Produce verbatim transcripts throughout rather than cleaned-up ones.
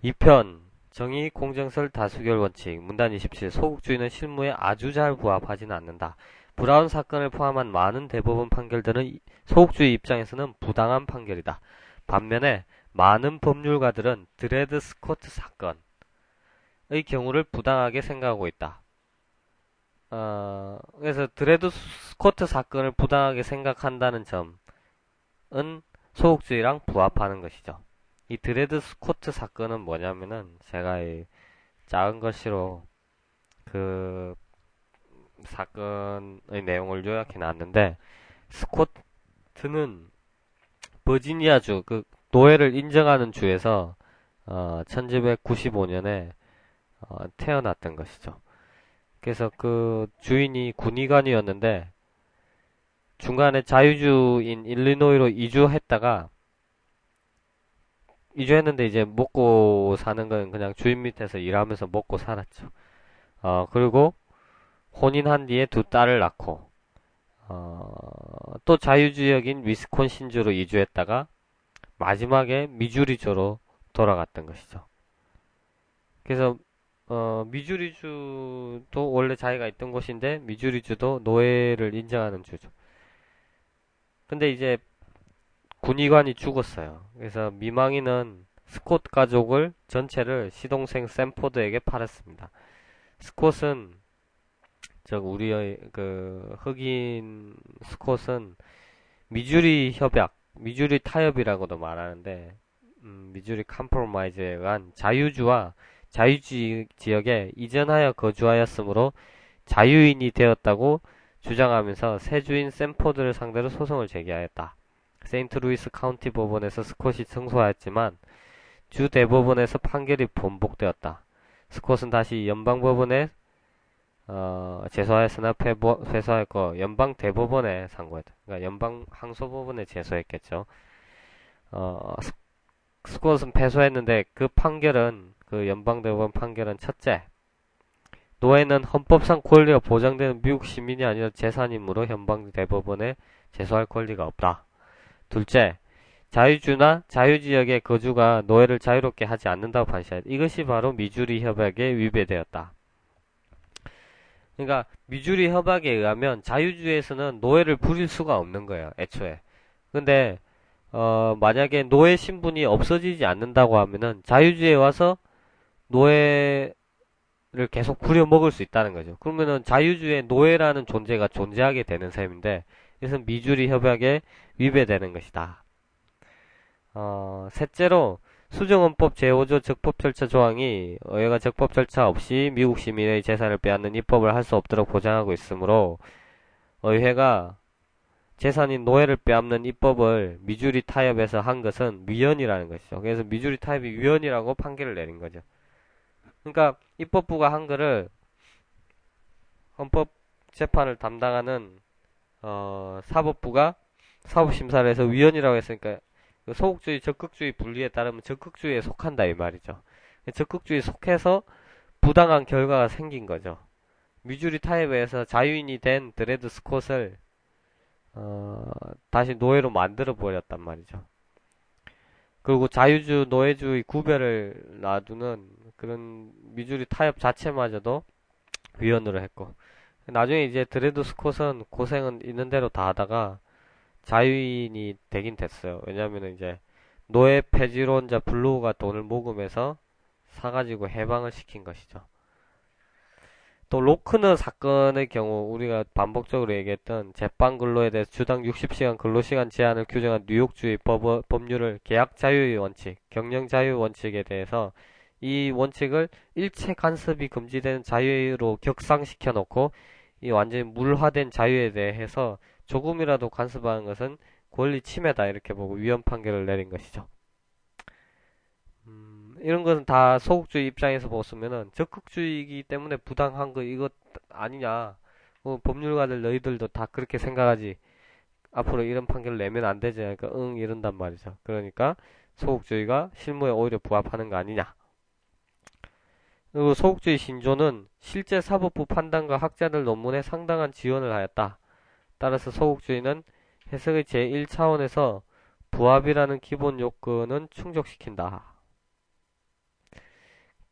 이 편 정의, 공정설, 다수결 원칙 문단 이십칠 소극주의는 실무에 아주 잘 부합하지는 않는다. 브라운 사건을 포함한 많은 대법원 판결들은 소극주의 입장에서는 부당한 판결이다. 반면에 많은 법률가들은 드레드 스코트 사건의 경우를 부당하게 생각하고 있다. 어, 그래서 드레드 스코트 사건을 부당하게 생각한다는 점은 소극주의랑 부합하는 것이죠. 이 드레드 스코트 사건은 뭐냐면은 제가 이 작은 글씨로 그 사건의 내용을 요약해 놨는데, 스코트는 버지니아주 그 노예를 인정하는 주에서 어, 천칠백구십오 년에 어, 태어났던 것이죠. 그래서 그 주인이 군의관이었는데 중간에 자유주인 일리노이로 이주했다가 이주했는데 이제 먹고 사는 건 그냥 주인 밑에서 일하면서 먹고 살았죠. 어, 그리고 혼인한 뒤에 두 딸을 낳고 어, 또 자유주역인 위스콘신주로 이주했다가 마지막에 미주리주로 돌아갔던 것이죠. 그래서 어, 미주리주도 원래 자기가 있던 곳인데 미주리주도 노예를 인정하는 주죠. 근데 이제 군의관이 죽었어요. 그래서 미망인은 스콧 가족을 전체를 시동생 샘포드에게 팔았습니다. 스콧은 저 우리의 그 흑인 스콧은 미주리 협약, 미주리 타협이라고도 말하는데 음, 미주리 컴프로마이즈에 의한 자유주와 자유주의 지역에 이전하여 거주하였으므로 자유인이 되었다고 주장하면서 세주인 샘포드를 상대로 소송을 제기하였다. 세인트루이스 카운티 법원에서 스콧이 승소하였지만 주 대법원에서 판결이 번복되었다. 스콧은 다시 연방법원에 어, 제소하였으나 패보, 패소하였고 연방 대법원에 상고했다. 그러니까 연방 항소법원에 제소했겠죠. 어, 스, 스콧은 패소했는데 그 판결은 그 연방 대법원 판결은 첫째, 노예는 헌법상 권리가 보장되는 미국 시민이 아니라 재산이므로 연방 대법원에 제소할 권리가 없다. 둘째, 자유주나 자유지역의 거주가 노예를 자유롭게 하지 않는다고 판시하였다. 이것이 바로 미주리 협약에 위배되었다. 그러니까 미주리 협약에 의하면 자유주에서는 노예를 부릴 수가 없는 거예요, 애초에. 근데 어, 만약에 노예 신분이 없어지지 않는다고 하면은 자유주에 와서 노예를 계속 부려먹을 수 있다는 거죠. 그러면은 자유주의 노예라는 존재가 존재하게 되는 셈인데, 이것은 미주리 협약에 위배되는 것이다. 어, 셋째로 수정헌법 제오 조 적법 절차 조항이 의회가 적법 절차 없이 미국 시민의 재산을 빼앗는 입법을 할 수 없도록 보장하고 있으므로 의회가 재산인 노예를 빼앗는 입법을 미주리 타협에서 한 것은 위헌이라는 것이죠. 그래서 미주리 타협이 위헌이라고 판결을 내린 거죠. 그러니까 입법부가 한 거를 헌법 재판을 담당하는 어, 사법부가 사법심사를 해서 위헌이라고 했으니까 소극주의, 적극주의 분리에 따르면 적극주의에 속한다 이 말이죠. 적극주의에 속해서 부당한 결과가 생긴 거죠. 미주리 타협에 의해서 자유인이 된 드레드 스콧을 어, 다시 노예로 만들어 버렸단 말이죠. 그리고 자유주, 노예주의 구별을 놔두는 그런 미주리 타협 자체마저도 위헌으로 했고, 나중에 이제 드레드 스콧은 고생은 있는 대로 다 하다가 자유인이 되긴 됐어요. 왜냐하면 이제 노예 폐지론자 블루가 돈을 모금해서 사가지고 해방을 시킨 것이죠. 또 로크너 사건의 경우 우리가 반복적으로 얘기했던 제빵 근로에 대해서 주당 육십 시간 근로시간 제한을 규정한 뉴욕주의 법, 법률을 계약 자유의 원칙, 경영 자유 원칙에 대해서 이 원칙을 일체 간섭이 금지되는 자유로 격상시켜 놓고 이 완전히 물화된 자유에 대해서 조금이라도 간섭하는 것은 권리 침해다 이렇게 보고 위헌 판결을 내린 것이죠. 음, 이런 것은 다 소극주의 입장에서 보시면은 적극주의이기 때문에 부당한 거 이것 아니냐. 어, 법률가들 너희들도 다 그렇게 생각하지. 앞으로 이런 판결을 내면 안 되지. 그러니까 응 이런단 말이죠. 그러니까 소극주의가 실무에 오히려 부합하는 거 아니냐. 그리고 소극주의 신조는 실제 사법부 판단과 학자들 논문에 상당한 지원을 하였다. 따라서 소극주의는 해석의 제일 차원에서 부합이라는 기본 요건은 충족시킨다.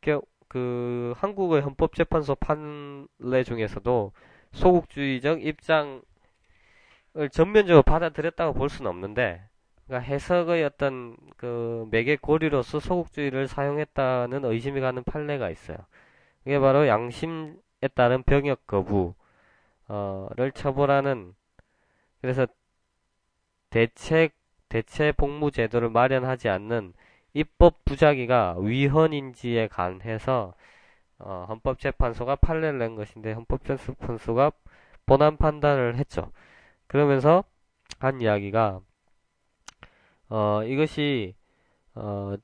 그 한국의 헌법재판소 판례 중에서도 소극주의적 입장을 전면적으로 받아들였다고 볼 수는 없는데, 그러니까 해석의 어떤 그 매개 고리로서 소극주의를 사용했다는 의심이 가는 판례가 있어요. 이게 바로 양심에 따른 병역 거부를 처벌하는, 그래서 대책 대체 복무 제도를 마련하지 않는 입법 부작위가 위헌인지에 관해서 어, 헌법재판소가 판례를 낸 것인데, 헌법재판소가 본안 판단을 했죠. 그러면서 한 이야기가 어, 이것이 어,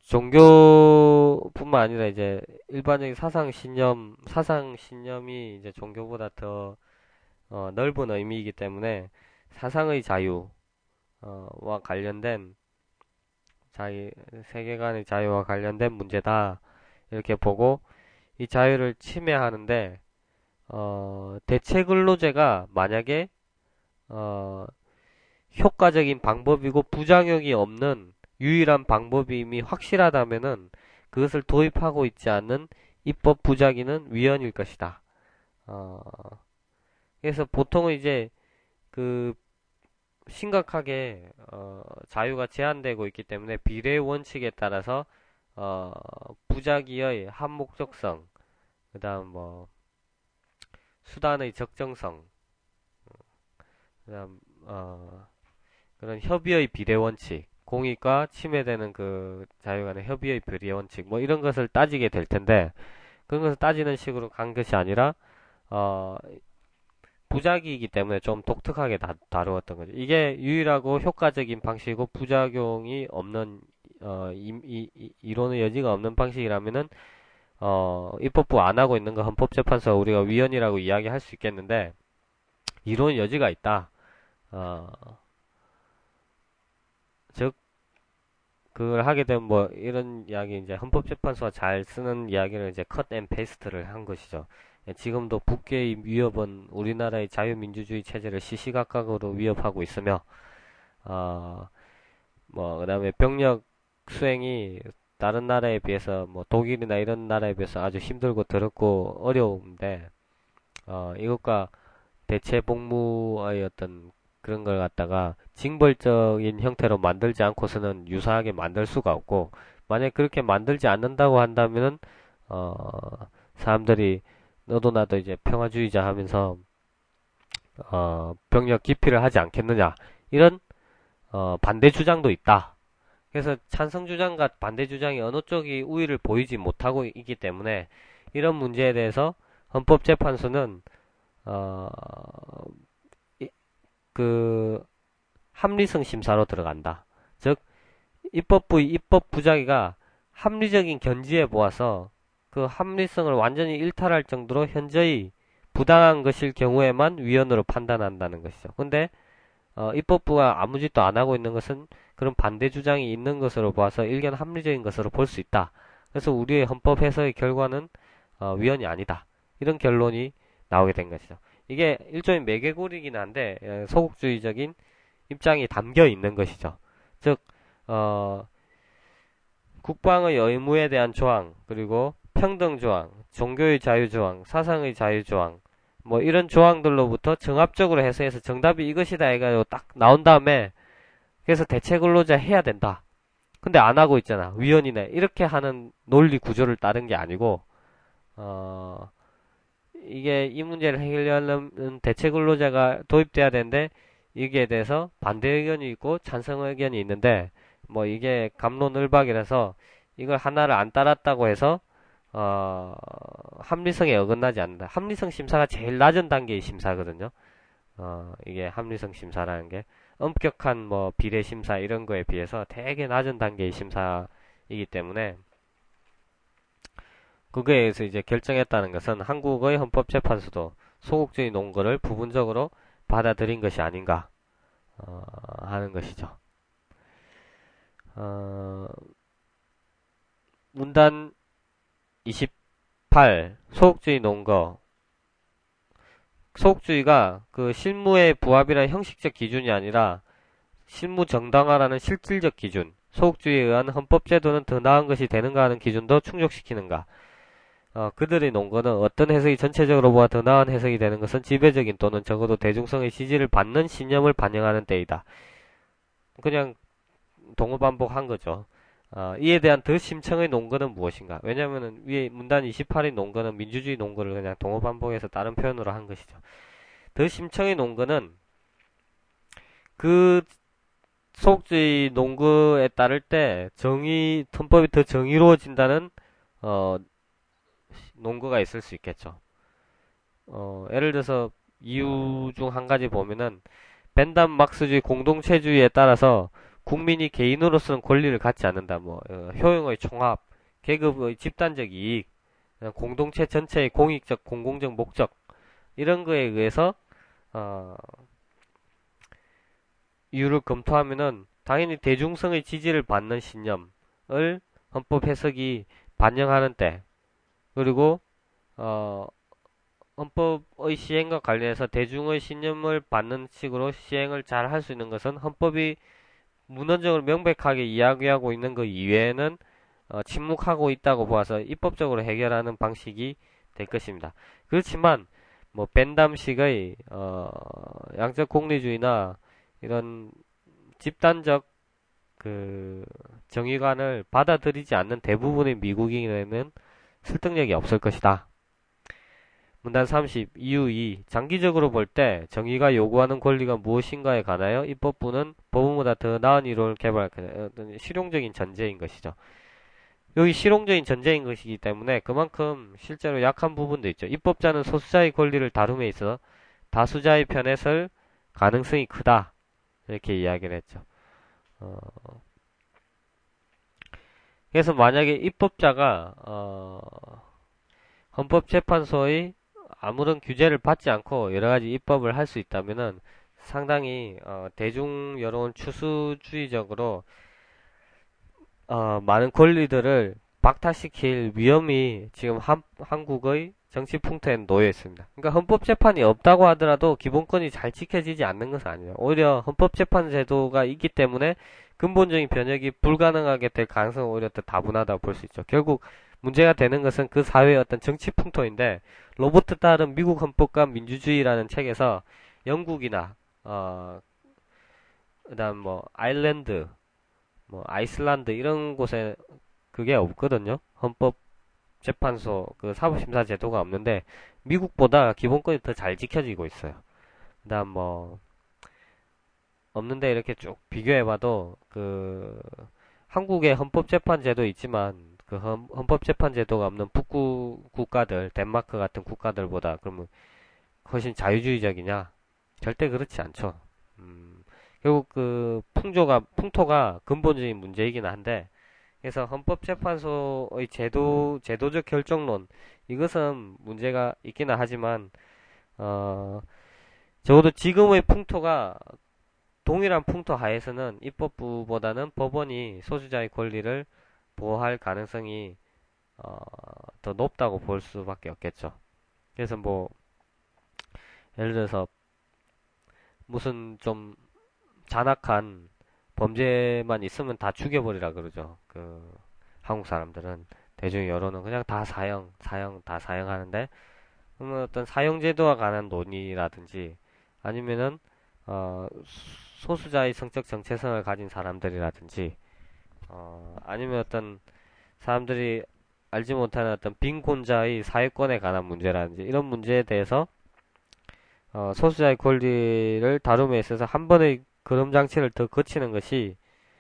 종교뿐만 아니라 이제 일반적인 사상 신념 사상 신념이 이제 종교보다 더 어, 넓은 의미이기 때문에 사상의 자유 어, 와 관련된 자유, 세계관의 자유와 관련된 문제다, 이렇게 보고 이 자유를 침해하는데, 어, 대체 근로제가 만약에 어, 효과적인 방법이고 부작용이 없는 유일한 방법임이 확실하다면은 그것을 도입하고 있지 않는 입법 부작위는 위헌일 것이다. 어, 그래서 보통은 이제 그 심각하게 어, 자유가 제한되고 있기 때문에 비례 원칙에 따라서 어, 부작위의 한목적성, 그다음 뭐 수단의 적정성, 그다음 어, 그런 협의의 비례 원칙, 공익과 침해되는 그 자유 간의 협의의 비례 원칙, 뭐 이런 것을 따지게 될 텐데, 그런 것을 따지는 식으로 간 것이 아니라 어, 부작위이기 때문에 좀 독특하게 다, 다루었던 거죠. 이게 유일하고 효과적인 방식이고 부작용이 없는 어, 이, 이, 이, 이론의 여지가 없는 방식이라면은 어, 입법부 안 하고 있는 거 헌법재판소가 우리가 위헌이라고 이야기할 수 있겠는데, 이론 여지가 있다. 어, 즉 그걸 하게 되면 뭐 이런 이야기, 이제 헌법재판소가 잘 쓰는 이야기를 이제 컷 앤 페이스트를 한 것이죠. 지금도 북괴의 위협은 우리나라의 자유민주주의 체제를 시시각각으로 위협하고 있으며, 어, 뭐 그다음에 병력 수행이 다른 나라에 비해서 뭐 독일이나 이런 나라에 비해서 아주 힘들고 더럽고 어려운데, 어, 이것과 대체 복무의 어떤 그런 걸 갖다가 징벌적인 형태로 만들지 않고서는 유사하게 만들 수가 없고, 만약 그렇게 만들지 않는다고 한다면은 어, 사람들이 너도 나도 이제 평화주의자 하면서 어, 병력 기피를 하지 않겠느냐, 이런 어, 반대 주장도 있다. 그래서 찬성 주장과 반대 주장이 어느 쪽이 우위를 보이지 못하고 있기 때문에 이런 문제에 대해서 헌법재판소는 어, 이, 그 합리성 심사로 들어간다. 즉 입법부의 입법 부작위가 합리적인 견지에 보아서 그 합리성을 완전히 일탈할 정도로 현저히 부당한 것일 경우에만 위헌으로 판단한다는 것이죠. 근데 어, 입법부가 아무 짓도 안 하고 있는 것은 그런 반대 주장이 있는 것으로 봐서 일견 합리적인 것으로 볼 수 있다. 그래서 우리의 헌법 해석의 결과는 어, 위헌이 아니다, 이런 결론이 나오게 된 것이죠. 이게 일종의 매개고리이긴 한데 어, 소극주의적인 입장이 담겨 있는 것이죠. 즉 어, 국방의 의무에 대한 조항, 그리고 평등 조항, 종교의 자유 조항, 사상의 자유 조항, 뭐 이런 조항들로부터 정합적으로 해석해서 정답이 이것이다 해가지고 딱 나온 다음에, 그래서 대체 근로자 해야 된다. 근데 안 하고 있잖아, 위헌이네, 이렇게 하는 논리 구조를 따른 게 아니고, 어, 이게 이 문제를 해결하려면 대체 근로자가 도입돼야 되는데, 이기에 대해서 반대 의견이 있고 찬성 의견이 있는데, 뭐 이게 갑론을박이라서 이걸 하나를 안 따랐다고 해서 어, 합리성에 어긋나지 않는다. 합리성 심사가 제일 낮은 단계의 심사거든요. 어, 이게 합리성 심사라는 게 엄격한 뭐 비례 심사 이런 거에 비해서 되게 낮은 단계의 심사이기 때문에, 그거에 의해서 이제 결정했다는 것은 한국의 헌법재판소도 소극주의 논거를 부분적으로 받아들인 것이 아닌가 어, 하는 것이죠. 어, 문단 이십팔, 소극주의 논거. 소극주의가 그 실무의 부합이라는 형식적 기준이 아니라 실무 정당화라는 실질적 기준, 소극주의에 의한 헌법제도는 더 나은 것이 되는가 하는 기준도 충족시키는가. 어, 그들의 논거는 어떤 해석이 전체적으로 보아 더 나은 해석이 되는 것은 지배적인 또는 적어도 대중성의 지지를 받는 신념을 반영하는 때이다. 그냥 동어반복한 거죠. 어, 이에 대한 더 심층의 논거는 무엇인가? 왜냐하면 위에 문단 이십팔의 논거는 민주주의 논거를 그냥 동어반복해서 다른 표현으로 한 것이죠. 더 심층의 논거는 그 소극주의 논거에 따를 때 정의 헌법이 더 정의로워진다는 어, 논거가 있을 수 있겠죠. 어, 예를 들어서 이유 중 한 가지 보면은 벤담 막스주의 공동체주의에 따라서 국민이 개인으로서는 권리를 갖지 않는다. 뭐 어, 효용의 총합, 계급의 집단적 이익, 공동체 전체의 공익적 공공적 목적 이런 거에 의해서 어, 이유를 검토하면은 당연히 대중성의 지지를 받는 신념을 헌법 해석이 반영하는 때 그리고 어, 헌법의 시행과 관련해서 대중의 신념을 받는 식으로 시행을 잘 할 수 있는 것은 헌법이 문헌적으로 명백하게 이야기하고 있는 그 이외에는 어, 침묵하고 있다고 보아서 입법적으로 해결하는 방식이 될 것입니다. 그렇지만 뭐 벤담식의 어, 양적 공리주의나 이런 집단적 그 정의관을 받아들이지 않는 대부분의 미국인에는 설득력이 없을 것이다. 문단 삼십, 이유 이. 장기적으로 볼 때 정의가 요구하는 권리가 무엇인가에 관하여 입법부는 법원보다 더 나은 이론을 개발할 것이다. 실용적인 전제인 것이죠. 여기 실용적인 전제인 것이기 때문에 그만큼 실제로 약한 부분도 있죠. 입법자는 소수자의 권리를 다룸에 있어 다수자의 편에 설 가능성이 크다. 이렇게 이야기를 했죠. 어, 그래서 만약에 입법자가 어, 헌법재판소의 아무런 규제를 받지 않고 여러가지 입법을 할 수 있다면은 상당히 어, 대중 여론 추수주의적으로 어, 많은 권리들을 박탈시킬 위험이 지금 한, 한국의 정치 풍토에 놓여 있습니다. 그러니까 헌법재판이 없다고 하더라도 기본권이 잘 지켜지지 않는 것은 아니에요. 오히려 헌법재판 제도가 있기 때문에 근본적인 변혁이 불가능하게 될 가능성은 오히려 더 다분하다고 볼 수 있죠. 결국 문제가 되는 것은 그 사회의 어떤 정치 풍토인데 로버트 딸은 미국 헌법과 민주주의라는 책에서 영국이나 어 그다음 뭐 아일랜드, 뭐 아이슬란드 이런 곳에 그게 없거든요. 헌법 재판소 그 사법심사 제도가 없는데 미국보다 기본권이 더 잘 지켜지고 있어요. 그다음 뭐 없는데 이렇게 쭉 비교해봐도 그 한국의 헌법재판 제도 있지만 그 헌, 헌법재판 제도가 없는 북구 국가들 덴마크 같은 국가들보다 그러면 훨씬 자유주의적이냐? 절대 그렇지 않죠. 음, 결국 그 풍조가 풍토가 근본적인 문제이긴 한데 그래서 헌법재판소의 제도 제도적 결정론 이것은 문제가 있기는 하지만 어, 적어도 지금의 풍토가 동일한 풍토 하에서는 입법부보다는 법원이 소수자의 권리를 보호할 가능성이 어, 더 높다고 볼 수밖에 없겠죠. 그래서 뭐 예를 들어서 무슨 좀 잔악한 범죄만 있으면 다 죽여버리라 그러죠. 그 한국 사람들은 대중 여론은 그냥 다 사형, 사형, 다 사형하는데 그러면 어떤 사형제도와 관한 논의라든지 아니면은 어, 소수자의 성적 정체성을 가진 사람들이라든지 어, 아니면 어떤 사람들이 알지 못하는 어떤 빈곤자의 사회권에 관한 문제라든지 이런 문제에 대해서 어, 소수자의 권리를 다룸에 있어서 한 번의 그럼 장치를 더 거치는 것이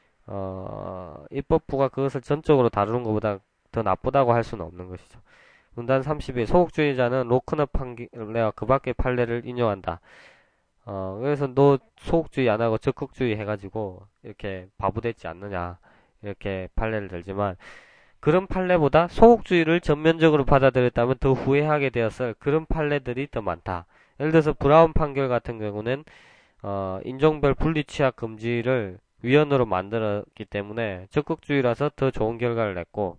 어, 입법부가 그것을 전적으로 다루는 것보다 더 나쁘다고 할 수는 없는 것이죠. 문단 삼십일 소극주의자는 로크너 판례와 그 밖의 판례를 인용한다. 어, 그래서 너 소극주의 안 하고 적극주의 해가지고 이렇게 바보됐지 않느냐 이렇게 판례를 들지만 그런 판례보다 소극주의를 전면적으로 받아들였다면 더 후회하게 되었을 그런 판례들이 더 많다. 예를 들어서 브라운 판결 같은 경우는 어, 인종별 분리 취약 금지를 위헌으로 만들었기 때문에 적극주의라서 더 좋은 결과를 냈고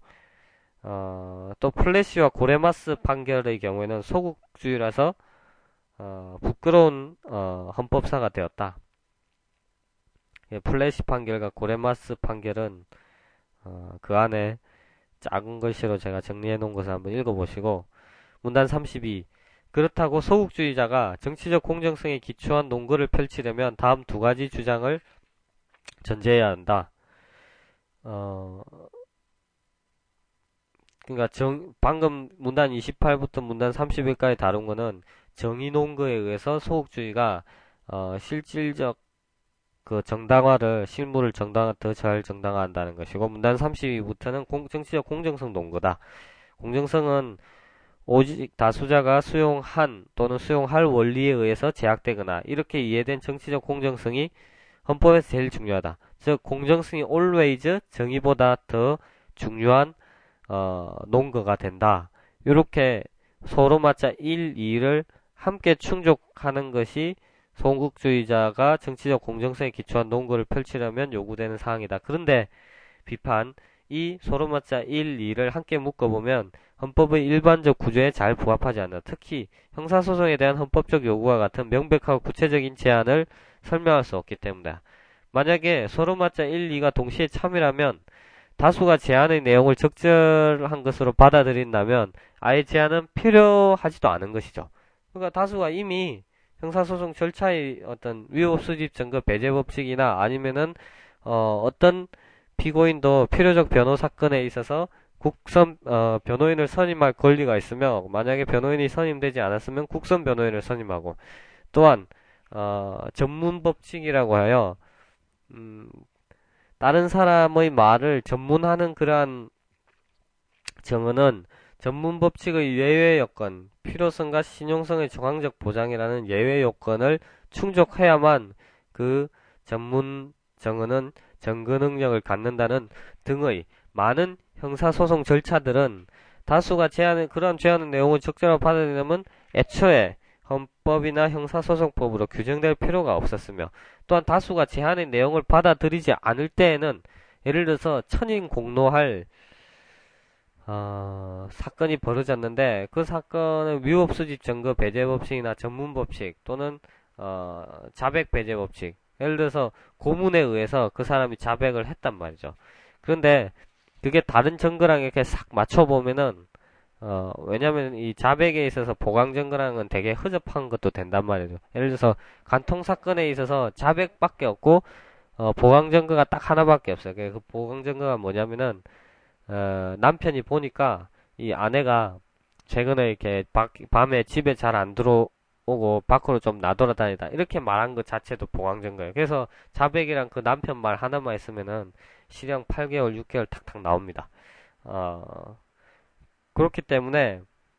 어, 또 플래시와 고레마스 판결의 경우에는 소극주의라서 어, 부끄러운 어, 헌법사가 되었다. 플래시 판결과 고레마스 판결은 어, 그 안에 작은 글씨로 제가 정리해 놓은 것을 한번 읽어보시고, 문단 삼십이. 그렇다고 소극주의자가 정치적 공정성에 기초한 논거를 펼치려면 다음 두 가지 주장을 전제해야 한다. 어, 그러니까 정, 방금 문단 이십팔부터 문단 삼십일까지 다룬 거는 정의 논거에 의해서 소극주의가 어, 실질적 그 정당화를, 실무를 정당화, 더 잘 정당화한다는 것이고, 문단 삼십이부터는 공, 정치적 공정성 논거다. 공정성은 오직 다수자가 수용한 또는 수용할 원리에 의해서 제약되거나 이렇게 이해된 정치적 공정성이 헌법에서 제일 중요하다. 즉 공정성이 always 정의보다 더 중요한 어, 논거가 된다. 이렇게 서로 맞자 일, 이를 함께 충족하는 것이 소극주의자가 정치적 공정성에 기초한 논거를 펼치려면 요구되는 사항이다. 그런데 비판, 이 서로 맞자 일, 이를 함께 묶어보면 헌법의 일반적 구조에 잘 부합하지 않는다. 특히 형사소송에 대한 헌법적 요구와 같은 명백하고 구체적인 제한을 설명할 수 없기 때문이다. 만약에 서로 맞자 일, 이가 동시에 참이라면 다수가 제한의 내용을 적절한 것으로 받아들인다면 아예 제한은 필요하지도 않은 것이죠. 그러니까 다수가 이미 형사소송 절차의 어떤 위법 수집 증거 배제 법칙이나 아니면은 어, 어떤 피고인도 필요적 변호 사건에 있어서 국선 어, 변호인을 선임할 권리가 있으며, 만약에 변호인이 선임되지 않았으면 국선 변호인을 선임하고, 또한 어, 전문 법칙이라고 하여 음, 다른 사람의 말을 전문하는 그러한 정언은 전문 법칙의 예외 요건, 필요성과 신용성의 정황적 보장이라는 예외 요건을 충족해야만 그 전문 정언은 증거 능력을 갖는다는 등의 많은 형사소송 절차들은 다수가 제한의 그러한 제한의 내용을 적절하게 받아들이려면 애초에 헌법이나 형사소송법으로 규정될 필요가 없었으며, 또한 다수가 제한의 내용을 받아들이지 않을 때에는 예를 들어서 천인 공로할 어, 사건이 벌어졌는데 그 사건은 위법수집 증거 배제 법칙이나 전문 법칙 또는 어, 자백 배제 법칙, 예를 들어서 고문에 의해서 그 사람이 자백을 했단 말이죠. 그런데 그게 다른 증거랑 이렇게 싹 맞춰보면은 어, 왜냐면 이 자백에 있어서 보강 증거랑은 되게 허접한 것도 된단 말이죠. 예를 들어서 간통 사건에 있어서 자백밖에 없고 어, 보강 증거가 딱 하나밖에 없어요. 그 보강 증거가 뭐냐면은 어, 남편이 보니까 이 아내가 최근에 이렇게 바, 밤에 집에 잘 안 들어오고 밖으로 좀 나돌아다니다, 이렇게 말한 것 자체도 보강 증거예요. 그래서 자백이랑 그 남편 말 하나만 있으면은 실형 팔 개월, 육 개월 탁탁 나옵니다. 어, 그렇기 때문에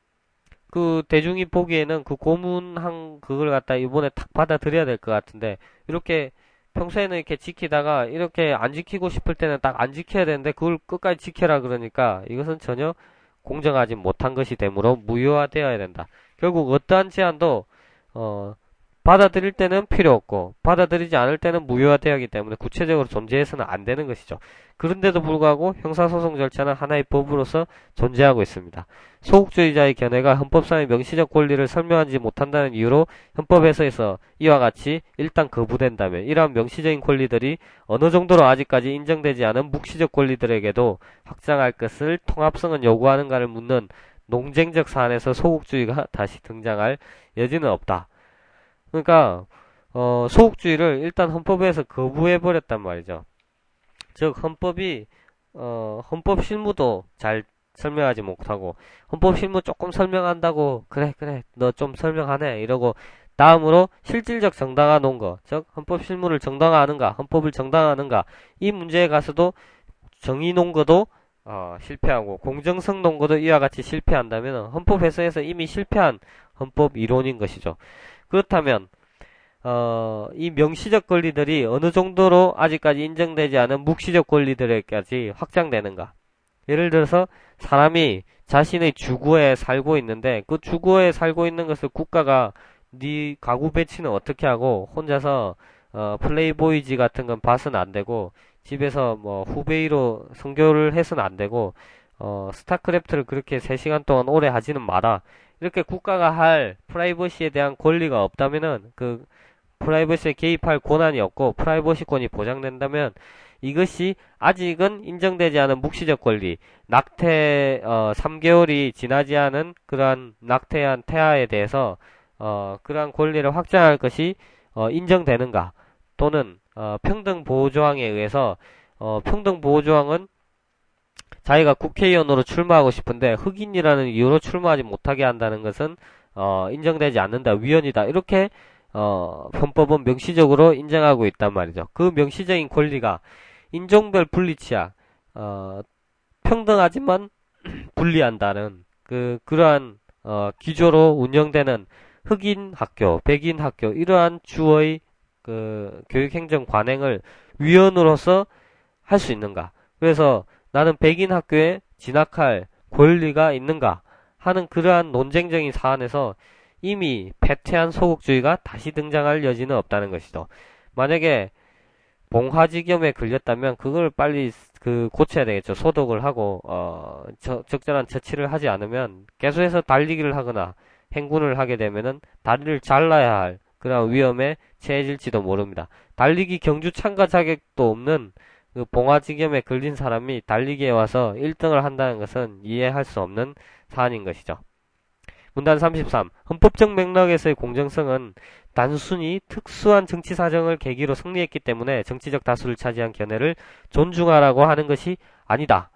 그 대중이 보기에는 그 고문한 그걸 갖다 이번에 탁 받아들여야 될 것 같은데, 이렇게 평소에는 이렇게 지키다가 이렇게 안 지키고 싶을 때는 딱 안 지켜야 되는데 그걸 끝까지 지켜라 그러니까 이것은 전혀 공정하지 못한 것이 되므로 무효화되어야 된다. 결국 어떠한 제한도 어, 받아들일 때는 필요 없고 받아들이지 않을 때는 무효화되어야 하기 때문에 구체적으로 존재해서는 안 되는 것이죠. 그런데도 불구하고 형사소송 절차는 하나의 법으로서 존재하고 있습니다. 소극주의자의 견해가 헌법상의 명시적 권리를 설명하지 못한다는 이유로 헌법에서에서 이와 같이 일단 거부된다면 이러한 명시적인 권리들이 어느 정도로 아직까지 인정되지 않은 묵시적 권리들에게도 확장할 것을 통합성은 요구하는가를 묻는 논쟁적 사안에서 소극주의가 다시 등장할 여지는 없다. 그러니까 어, 소극주의를 일단 헌법에서 거부해버렸단 말이죠. 즉 헌법이 어, 헌법 실무도 잘 설명하지 못하고 헌법 실무 조금 설명한다고 그래 그래 너 좀 설명하네 이러고 다음으로 실질적 정당화 논거, 즉 헌법 실무를 정당화하는가 헌법을 정당화하는가, 이 문제에 가서도 정의 논거도 어, 실패하고 공정성 논거도 이와 같이 실패한다면 헌법 해석에서 이미 실패한 헌법 이론인 것이죠. 그렇다면 어, 이 명시적 권리들이 어느 정도로 아직까지 인정되지 않은 묵시적 권리들에까지 확장되는가? 예를 들어서 사람이 자신의 주거에 살고 있는데 그 주거에 살고 있는 것을 국가가 네 가구 배치는 어떻게 하고 혼자서 어, 플레이보이즈 같은 건 봐서는 안 되고 집에서 뭐 후베이로 성교를 해서는 안 되고 어, 스타크래프트를 그렇게 세 시간 동안 오래 하지는 마라. 이렇게 국가가 할 프라이버시에 대한 권리가 없다면은 그 프라이버시에 개입할 권한이 없고 프라이버시권이 보장된다면 이것이 아직은 인정되지 않은 묵시적 권리, 낙태 어, 삼 개월이 지나지 않은 그러한 낙태한 태아에 대해서 어, 그러한 권리를 확장할 것이 어, 인정되는가, 또는 어, 평등보호조항에 의해서 어, 평등보호조항은 자기가 국회의원으로 출마하고 싶은데 흑인이라는 이유로 출마하지 못하게 한다는 것은 어, 인정되지 않는다, 위헌이다, 이렇게 어, 헌법은 명시적으로 인정하고 있단 말이죠. 그 명시적인 권리가 인종별 분리 취약, 어, 평등하지만 분리한다는 그 그러한 어, 기조로 운영되는 흑인 학교, 백인 학교, 이러한 주의 그 교육행정 관행을 위헌으로서 할 수 있는가? 그래서 나는 백인 학교에 진학할 권리가 있는가 하는 그러한 논쟁적인 사안에서 이미 패퇴한 소극주의가 다시 등장할 여지는 없다는 것이죠. 만약에 봉화지겸에 걸렸다면 그걸 빨리 그 고쳐야 되겠죠. 소독을 하고 어, 저, 적절한 처치를 하지 않으면 계속해서 달리기를 하거나 행군을 하게 되면은 다리를 잘라야 할 그런 위험에 처해질지도 모릅니다. 달리기 경주 참가 자격도 없는 그 봉화지겸에 걸린 사람이 달리기에 와서 일 등을 한다는 것은 이해할 수 없는 사안인 것이죠. 문단 삼십삼. 헌법적 맥락에서의 공정성은 단순히 특수한 정치 사정을 계기로 성립했기 때문에 정치적 다수를 차지한 견해를 존중하라고 하는 것이 아니다.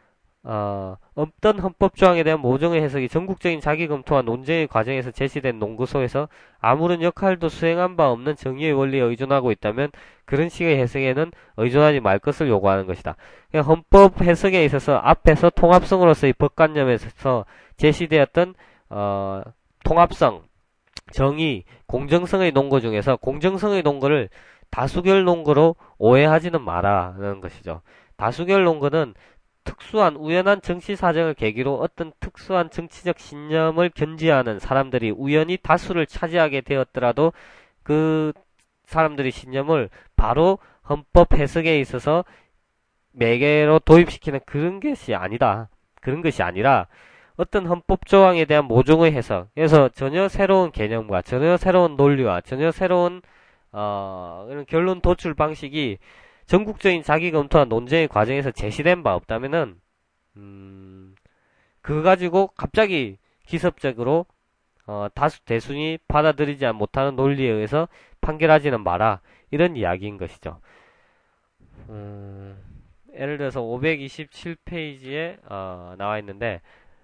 어, 어떤 헌법조항에 대한 모종의 해석이 전국적인 자기검토와 논쟁의 과정에서 제시된 논구소에서 아무런 역할도 수행한 바 없는 정의의 원리에 의존하고 있다면 그런 식의 해석에는 의존하지 말 것을 요구하는 것이다. 그러니까 헌법 해석에 있어서 앞에서 통합성으로서의 법관념에서 제시되었던 어, 통합성, 정의, 공정성의 논거 중에서 공정성의 논거를 다수결 논거로 오해하지는 마라는 것이죠. 다수결 논거는 특수한 우연한 정치 사정을 계기로 어떤 특수한 정치적 신념을 견지하는 사람들이 우연히 다수를 차지하게 되었더라도 그 사람들의 신념을 바로 헌법 해석에 있어서 매개로 도입시키는 그런 것이 아니다. 그런 것이 아니라 어떤 헌법 조항에 대한 모종의 해석, 그래서 전혀 새로운 개념과 전혀 새로운 논리와 전혀 새로운 어, 이런 결론 도출 방식이 전국적인 자기 검토와 논쟁의 과정에서 제시된 바 없다면은 음, 그거 가지고 갑자기 기습적으로 어, 다수 대순이 받아들이지 못하는 논리에 의해서 판결하지는 마라, 이런 이야기인 것이죠. 음, 예를 들어서 오백이십칠 페이지에 어, 나와 있는데,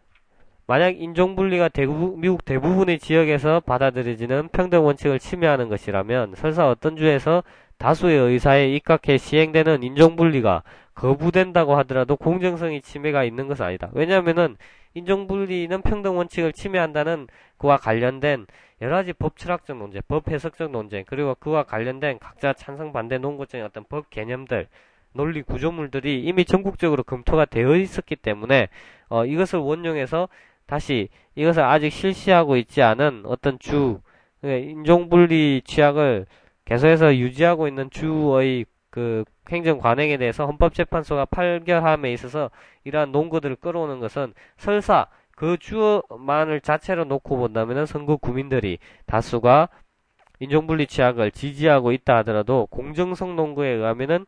만약 인종분리가 대부, 미국 대부분의 지역에서 받아들여지는 평등 원칙을 침해하는 것이라면 설사 어떤 주에서 다수의 의사에 입각해 시행되는 인종분리가 거부된다고 하더라도 공정성이 침해가 있는 것은 아니다. 왜냐하면은 인종분리는 평등 원칙을 침해한다는 그와 관련된 여러가지 법 철학적 논쟁, 법 해석적 논쟁, 그리고 그와 관련된 각자 찬성 반대 논거적인 어떤 법 개념들, 논리 구조물들이 이미 전국적으로 검토가 되어 있었기 때문에 어, 이것을 원용해서 다시 이것을 아직 실시하고 있지 않은 어떤 주, 인종분리 취약을 계속해서 유지하고 있는 주의 그 행정 관행에 대해서 헌법재판소가 판결함에 있어서 이러한 논거들을 끌어오는 것은 설사 그 주만을 자체로 놓고 본다면 선거 구민들이 다수가 인종분리 취약을 지지하고 있다 하더라도 공정성 논거에 의하면은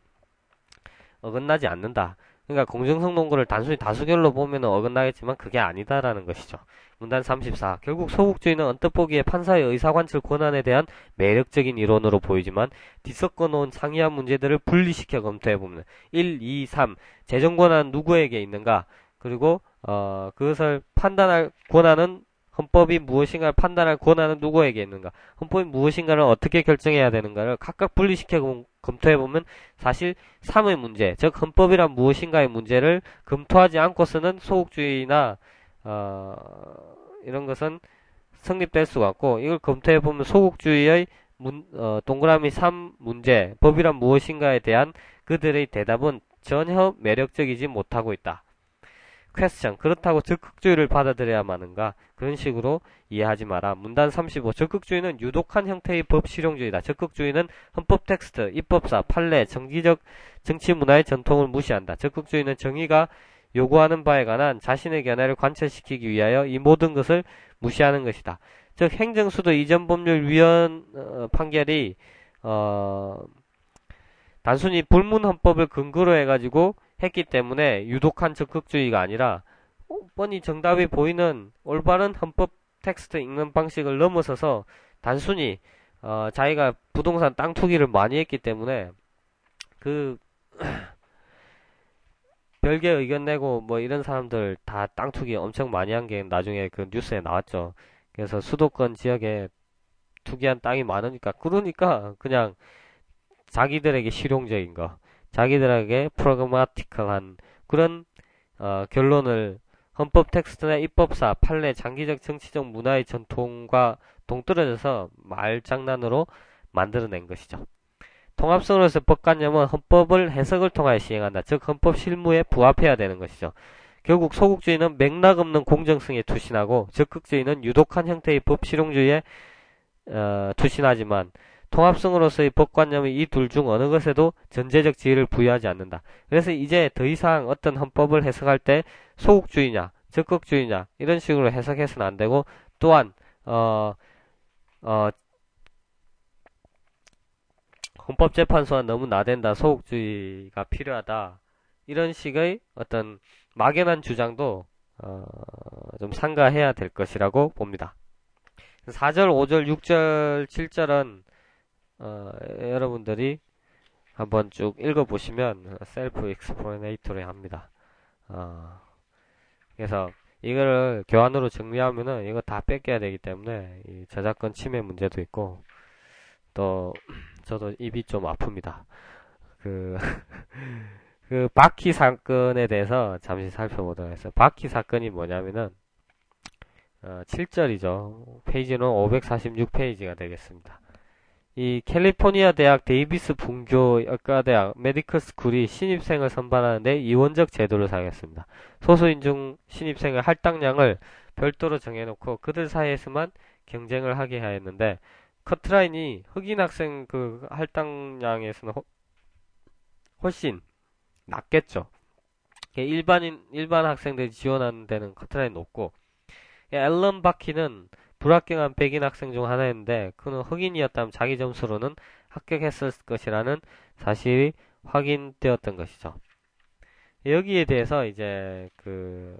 어긋나지 않는다. 그러니까 공정성 논거를 단순히 다수결로 보면 어긋나겠지만 그게 아니다라는 것이죠. 문단 삼십사. 결국 소극주의는 언뜻 보기에 판사의 의사관철 권한에 대한 매력적인 이론으로 보이지만 뒤섞어 놓은 상이한 문제들을 분리시켜 검토해보면 일, 이, 삼. 재정 권한은 누구에게 있는가? 그리고 어, 그것을 판단할 권한은 헌법이 무엇인가를 판단할 권한은 누구에게 있는가? 헌법이 무엇인가를 어떻게 결정해야 되는가를 각각 분리시켜 검토해보면 사실 삼의 문제, 즉 헌법이란 무엇인가의 문제를 검토하지 않고서는 소극주의나 어, 이런 것은 성립될 수가 없고, 이걸 검토해보면 소극주의의 문, 어, 동그라미 삼 문제, 법이란 무엇인가에 대한 그들의 대답은 전혀 매력적이지 못하고 있다. 퀘스천. 그렇다고 적극주의를 받아들여야 하는가? 그런 식으로 이해하지 마라. 문단 삼십오. 적극주의는 유독한 형태의 법 실용주의다. 적극주의는 헌법 텍스트, 입법사, 판례, 정기적 정치 문화의 전통을 무시한다. 적극주의는 정의가 요구하는 바에 관한 자신의 견해를 관철시키기 위하여 이 모든 것을 무시하는 것이다. 즉 행정수도 이전법률위원 어, 판결이 어, 단순히 불문헌법을 근거로 해가지고 했기 때문에 유독한 적극주의가 아니라 어, 뻔히 정답이 보이는 올바른 헌법 텍스트 읽는 방식을 넘어서서 단순히 어, 자기가 부동산 땅 투기를 많이 했기 때문에 그 별개 의견 내고 뭐 이런 사람들 다 땅 투기 엄청 많이 한 게 나중에 그 뉴스에 나왔죠. 그래서 수도권 지역에 투기한 땅이 많으니까 그러니까 그냥 자기들에게 실용적인 거, 자기들에게 프로그마티컬한 그런 어, 결론을 헌법 텍스트나 입법사, 판례, 장기적 정치적 문화의 전통과 동떨어져서 말장난으로 만들어낸 것이죠. 통합성으로서 법관념은 헌법을 해석을 통하여 시행한다. 즉 헌법 실무에 부합해야 되는 것이죠. 결국 소극주의는 맥락 없는 공정성에 투신하고 적극주의는 유독한 형태의 법 실용주의에 어, 투신하지만 통합성으로서의 법관념이 이 둘 중 어느 것에도 전제적 지위를 부여하지 않는다. 그래서 이제 더 이상 어떤 헌법을 해석할 때 소극주의냐 적극주의냐 이런 식으로 해석해서는 안 되고 또한 어, 어, 헌법재판소가 너무 나댄다 소극주의가 필요하다 이런 식의 어떤 막연한 주장도 어, 좀 삼가해야 될 것이라고 봅니다. 사 절, 오 절, 육 절, 칠 절은 어, 여러분들이 한번 쭉 읽어보시면 셀프 익스플레이너리 합니다. 어, 그래서 이거를 교환으로 정리하면은 이거 다 뺏겨야 되기 때문에 이 저작권 침해 문제도 있고 또 저도 입이 좀 아픕니다. 그, 그 바퀴 사건에 대해서 잠시 살펴보도록 하겠습니다. 바퀴 사건이 뭐냐면은 어, 칠 절이죠. 페이지는 오백사십육 페이지가 되겠습니다. 이 캘리포니아 대학 데이비스 분교 의과대학 메디컬 스쿨이 신입생을 선발하는데 이원적 제도를 사용했습니다. 소수인종 신입생의 할당량을 별도로 정해놓고 그들 사이에서만 경쟁을 하게 하였는데 커트라인이 흑인 학생 그 할당량에서는 허, 훨씬 낮겠죠. 일반인 일반 학생들이 지원하는 데는 커트라인이 높고 앨런 바키는 불합격한 백인 학생 중 하나였는데 그는 흑인이었다면 자기 점수로는 합격했을 것이라는 사실이 확인되었던 것이죠. 여기에 대해서 이제 그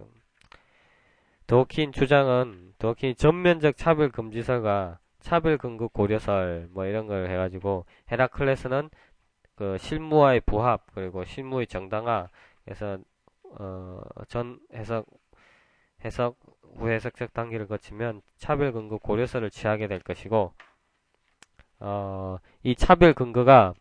도킨 주장은 도킨 전면적 차별 금지설과 차별 근거 고려설 뭐 이런 걸 해가지고 헤라클레스는 그 실무와의 부합 그리고 실무의 정당화 그래서 어, 전 해석 해석 후해석적 단계를 거치면 차별 근거 고려설을 취하게 될 것이고 어, 이 차별 근거가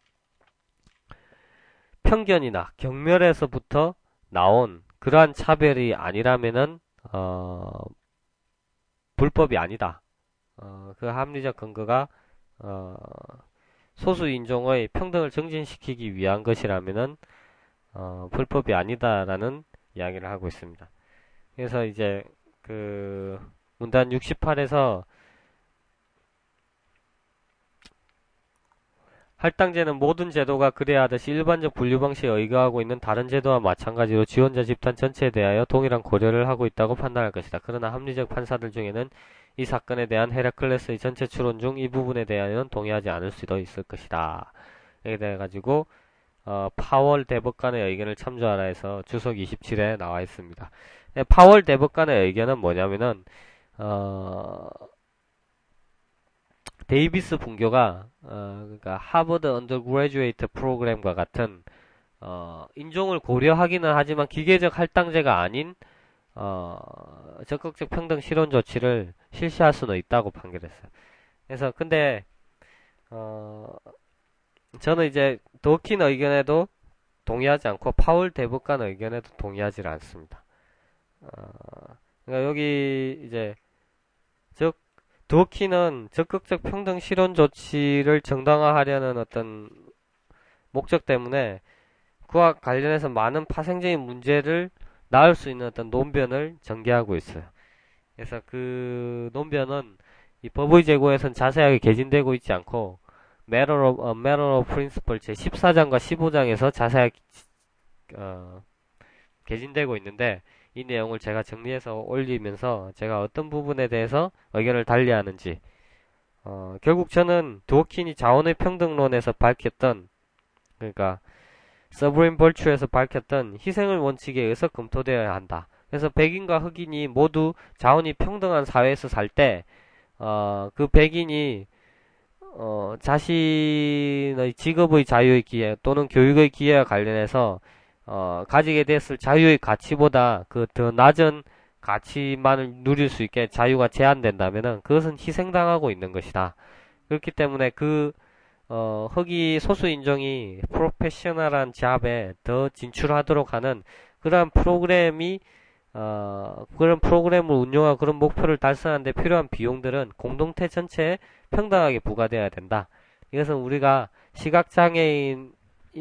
편견이나 경멸에서부터 나온 그러한 차별이 아니라면은 어, 불법이 아니다. 어, 그 합리적 근거가 어, 소수 인종의 평등을 정진시키기 위한 것이라면은 어, 불법이 아니다라는 이야기를 하고 있습니다. 그래서 이제 그 문단 육십팔에서 할당제는 모든 제도가 그래야 하듯이 일반적 분류 방식에 의거하고 있는 다른 제도와 마찬가지로 지원자 집단 전체에 대하여 동일한 고려를 하고 있다고 판단할 것이다. 그러나 합리적 판사들 중에는 이 사건에 대한 헤라클레스의 전체 추론 중 이 부분에 대하여는 동의하지 않을 수도 있을 것이다. 이렇게 돼가지고 어, 파월 대법관의 의견을 참조하라 해서 주석 이십칠에 나와 있습니다. 파월 대법관의 의견은 뭐냐면은 어, 데이비스 분교가 어, 그러니까 하버드 언더그래주에이트 프로그램과 같은 어, 인종을 고려하기는 하지만 기계적 할당제가 아닌 어, 적극적 평등 실현 조치를 실시할 수는 있다고 판결했어요. 그래서 근데 어, 저는 이제 도킨 의견에도 동의하지 않고 파월 대법관 의견에도 동의하지 않습니다. 어, 그러니까 여기 이제 즉 도키는 적극적 평등 실현 조치를 정당화하려는 어떤 목적 때문에 그와 관련해서 많은 파생적인 문제를 낳을 수 있는 어떤 논변을 전개하고 있어요. 그래서 그 논변은 이 법의 제고에선 자세하게 개진되고 있지 않고 Matter of, uh, Matter of Principle 제십사 장과 십오 장에서 자세하게 어, 개진되고 있는데, 이 내용을 제가 정리해서 올리면서 제가 어떤 부분에 대해서 의견을 달리하는지, 어, 결국 저는 드워킨이 자원의 평등론에서 밝혔던, 그러니까 서브레인 벌추에서 밝혔던 희생을 원칙에 의해서 검토되어야 한다. 그래서 백인과 흑인이 모두 자원이 평등한 사회에서 살 때, 어, 그 백인이 어, 자신의 직업의 자유의 기회 또는 교육의 기회와 관련해서 어, 가지게 됐을 자유의 가치보다 그 더 낮은 가치만을 누릴 수 있게 자유가 제한된다면은 그것은 희생당하고 있는 것이다. 그렇기 때문에 그 어, 흑이 소수 인종이 프로페셔널한 잡에 더 진출하도록 하는 그러한 프로그램이 어, 그런 프로그램을 운영하고 그런 목표를 달성하는 데 필요한 비용들은 공동체 전체에 평등하게 부과되어야 된다. 이것은 우리가 시각장애인이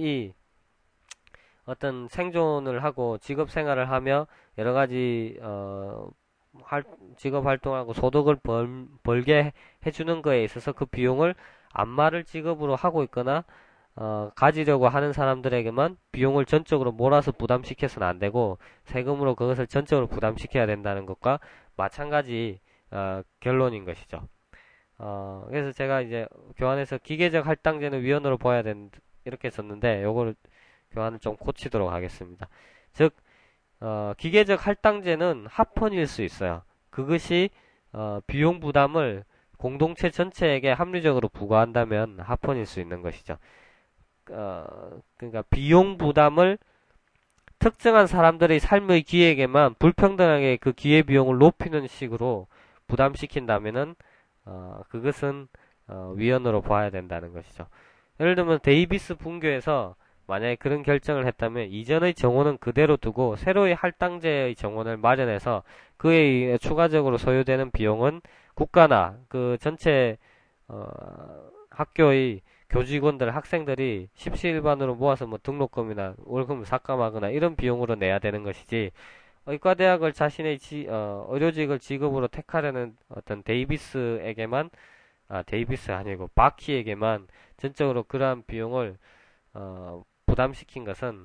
어떤 생존을 하고 직업 생활을 하며 여러 가지 어, 할, 직업 활동하고 소득을 벌, 벌게 해주는 거에 있어서 그 비용을 안마를 직업으로 하고 있거나 어, 가지려고 하는 사람들에게만 비용을 전적으로 몰아서 부담시켜서는 안 되고 세금으로 그것을 전적으로 부담시켜야 된다는 것과 마찬가지 어, 결론인 것이죠. 어, 그래서 제가 이제 교환에서 기계적 할당제는 위헌으로 봐야 된다 이렇게 썼는데 요거를 교환을 좀 고치도록 하겠습니다. 즉 어, 기계적 할당제는 합헌일 수 있어요. 그것이 어, 비용 부담을 공동체 전체에게 합리적으로 부과한다면 합헌일 수 있는 것이죠. 어, 그러니까 비용 부담을 특정한 사람들의 삶의 기회에게만 불평등하게 그 기회 비용을 높이는 식으로 부담시킨다면은 어, 그것은 어, 위헌으로 봐야 된다는 것이죠. 예를 들면 데이비스 분교에서 만약에 그런 결정을 했다면 이전의 정원은 그대로 두고 새로의 할당제의 정원을 마련해서 그에 의해 추가적으로 소요되는 비용은 국가나 그 전체 어, 학교의 교직원들, 학생들이 십시일반으로 모아서 뭐 등록금이나 월급을 삭감하거나 이런 비용으로 내야 되는 것이지 의과대학을 자신의 지, 어, 의료직을 직업으로 택하려는 어떤 데이비스에게만 아 데이비스 아니고 바키에게만 전적으로 그러한 비용을 어, 부담시킨 것은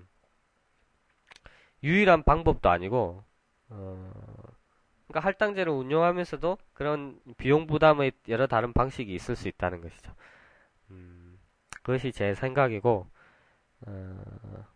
유일한 방법도 아니고 어, 그러니까 할당제를 운영하면서도 그런 비용 부담의 여러 다른 방식이 있을 수 있다는 것이죠. 음, 그것이 제 생각이고 어,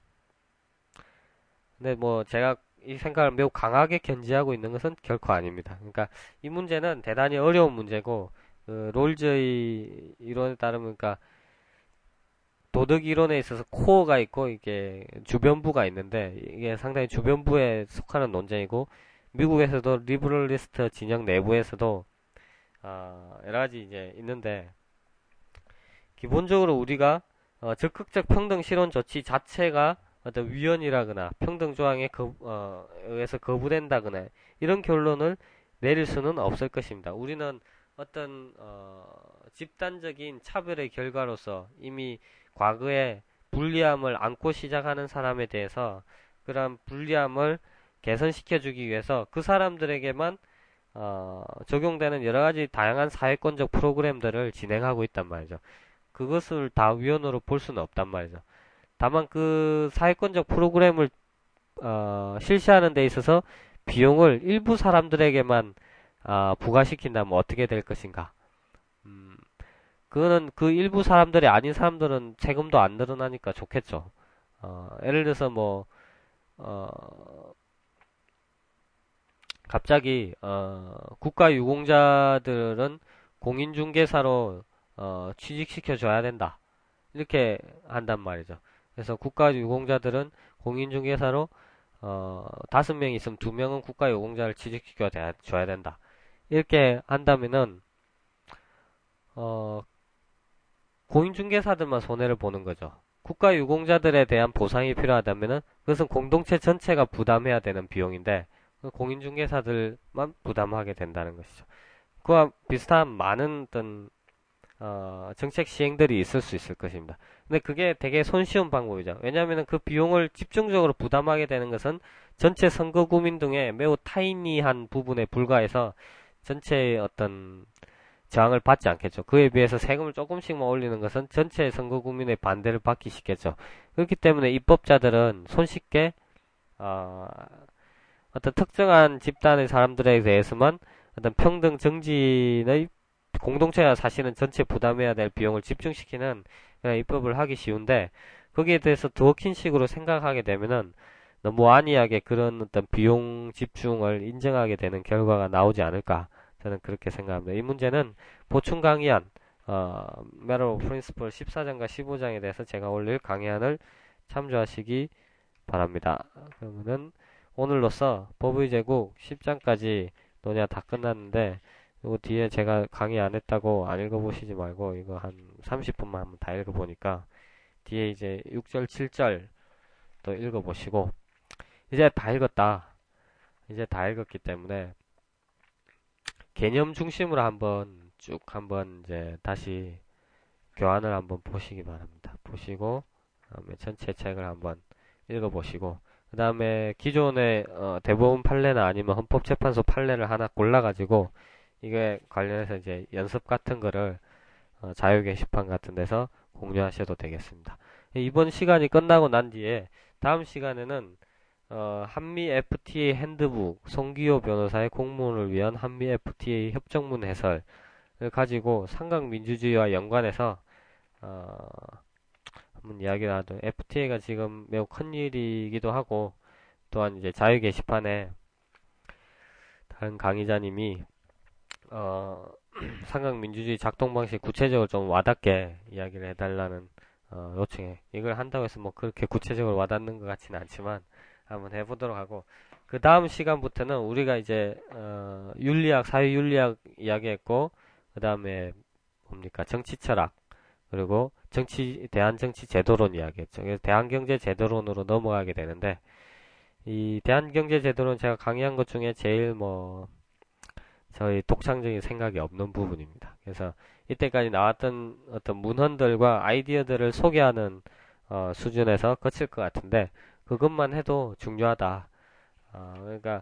근데 뭐 제가 이 생각을 매우 강하게 견지하고 있는 것은 결코 아닙니다. 그러니까 이 문제는 대단히 어려운 문제고 그 롤즈의 이론에 따르면 그러니까 도덕 이론에 있어서 코어가 있고 이게 주변부가 있는데 이게 상당히 주변부에 속하는 논쟁이고 미국에서도 리버럴리스트 진영 내부에서도 어, 여러 가지 이제 있는데 기본적으로 우리가 어, 적극적 평등 실현 조치 자체가 어떤 위헌이라거나 평등 조항에 거, 어, 의해서 거부된다거나 이런 결론을 내릴 수는 없을 것입니다. 우리는 어떤 어, 집단적인 차별의 결과로서 이미 과거에 불리함을 안고 시작하는 사람에 대해서 그러한 불리함을 개선시켜주기 위해서 그 사람들에게만 어, 적용되는 여러가지 다양한 사회권적 프로그램들을 진행하고 있단 말이죠. 그것을 다 위헌으로 볼 수는 없단 말이죠. 다만 그 사회권적 프로그램을 어, 실시하는 데 있어서 비용을 일부 사람들에게만 어, 부과시킨다면 어떻게 될 것인가. 음, 그거는 그 일부 사람들이 아닌 사람들은 세금도 안 늘어나니까 좋겠죠. 어, 예를 들어서 뭐 어, 갑자기 어, 국가유공자들은 공인중개사로 어, 취직시켜줘야 된다. 이렇게 한단 말이죠. 그래서 국가유공자들은 공인중개사로 어, 다섯 명 있으면 두 명은 국가유공자를 취직시켜줘야 된다. 이렇게 한다면은 어, 공인중개사들만 손해를 보는 거죠. 국가유공자들에 대한 보상이 필요하다면은 그것은 공동체 전체가 부담해야 되는 비용인데 공인중개사들만 부담하게 된다는 것이죠. 그와 비슷한 많은 어떤 어, 정책 시행들이 있을 수 있을 것입니다. 근데 그게 되게 손쉬운 방법이죠. 왜냐하면 그 비용을 집중적으로 부담하게 되는 것은 전체 선거구민 등의 매우 타이니한 부분에 불과해서 전체의 어떤 저항을 받지 않겠죠. 그에 비해서 세금을 조금씩만 올리는 것은 전체 선거구민의 반대를 받기 쉽겠죠. 그렇기 때문에 입법자들은 손쉽게 어, 어떤 특정한 집단의 사람들에 대해서만 어떤 평등 정진의 공동체가 사실은 전체 부담해야 될 비용을 집중시키는 그런 입법을 하기 쉬운데 거기에 대해서 드워킨식으로 생각하게 되면은 너무 안이하게 그런 어떤 비용 집중을 인정하게 되는 결과가 나오지 않을까 저는 그렇게 생각합니다. 이 문제는 보충 강의안 어, Matter of Principle 십사 장과 십오 장에 대해서 제가 올릴 강의안을 참조하시기 바랍니다. 그러면은 오늘로써 법의 제국 십 장까지 논의가 다 끝났는데 이거 뒤에 제가 강의 안 했다고 안 읽어보시지 말고 이거 한 삼십 분만 한번 다 읽어보니까 뒤에 이제 육 절, 칠 절 또 읽어보시고 이제 다 읽었다. 이제 다 읽었기 때문에 개념 중심으로 한번 쭉 한번 이제 다시 교환을 한번 보시기 바랍니다. 보시고 그다음에 전체 책을 한번 읽어보시고 그 다음에 기존의 어, 대법원 판례나 아니면 헌법재판소 판례를 하나 골라가지고 이게 관련해서 이제 연습 같은 거를 어, 자유 게시판 같은 데서 공유하셔도 되겠습니다. 이번 시간이 끝나고 난 뒤에 다음 시간에는 어, 한미 에프티에이 핸드북 송기호 변호사의 공무원을 위한 한미 에프티에이 협정문 해설을 가지고 삼각민주주의와 연관해서 어, 한번 이야기를 하죠. 에프티에이가 지금 매우 큰 일이기도 하고 또한 이제 자유 게시판에 다른 강의자님이 어, 삼각민주주의 작동 방식 구체적으로 좀 와닿게 이야기를 해달라는 어, 요청에 이걸 한다고 해서 뭐 그렇게 구체적으로 와닿는 것 같지는 않지만 한번 해보도록 하고 그 다음 시간부터는 우리가 이제 어, 윤리학, 사회윤리학 이야기했고 그 다음에 뭡니까 정치철학 그리고 정치 대한정치제도론 이야기했죠. 그래서 대한경제제도론으로 넘어가게 되는데 이 대한경제제도론 제가 강의한 것 중에 제일 뭐 저희 독창적인 생각이 없는 부분입니다. 그래서 이때까지 나왔던 어떤 문헌들과 아이디어들을 소개하는 어, 수준에서 거칠 것 같은데 그것만 해도 중요하다. 어, 그러니까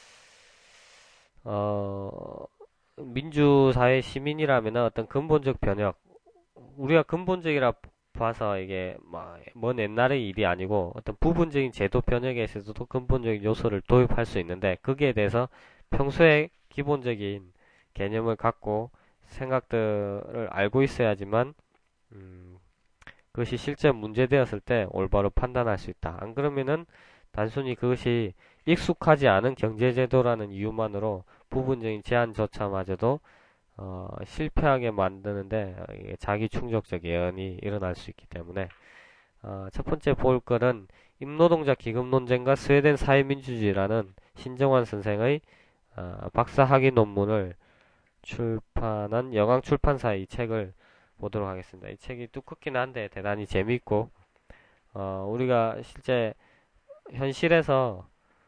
어, 민주사회 시민이라면 어떤 근본적 변혁 우리가 근본적이라 봐서 이게 먼 옛날의 일이 아니고 어떤 부분적인 제도 변혁에 있어서도 근본적인 요소를 도입할 수 있는데 거기에 대해서 평소에 기본적인 개념을 갖고 생각들을 알고 있어야지만 음, 그것이 실제 문제되었을 때 올바로 판단할 수 있다. 안 그러면은 단순히 그것이 익숙하지 않은 경제제도라는 이유만으로 부분적인 제한조차마저도 어, 실패하게 만드는데 어, 자기 충족적 예언이 일어날 수 있기 때문에 어, 첫 번째 볼 것은 임노동자 기금 논쟁과 스웨덴 사회민주주의라는 신정환 선생의 어, 박사학위 논문을 출판한 영광출판사의 이 책을 보도록 하겠습니다. 이 책이 두껍긴 한데 대단히 재미있고 어, 우리가 실제 현실에서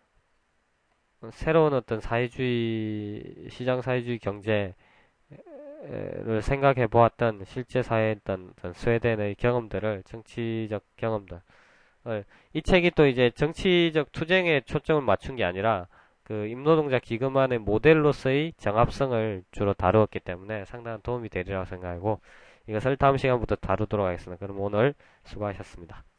새로운 어떤 사회주의 시장 사회주의 경제를 생각해 보았던 실제 사회의 어떤 스웨덴의 경험들을 정치적 경험들 이 책이 또 이제 정치적 투쟁에 초점을 맞춘 게 아니라 그 임노동자 기금안의 모델로서의 정합성을 주로 다루었기 때문에 상당한 도움이 되리라고 생각하고 이것을 다음 시간부터 다루도록 하겠습니다. 그럼 오늘 수고하셨습니다.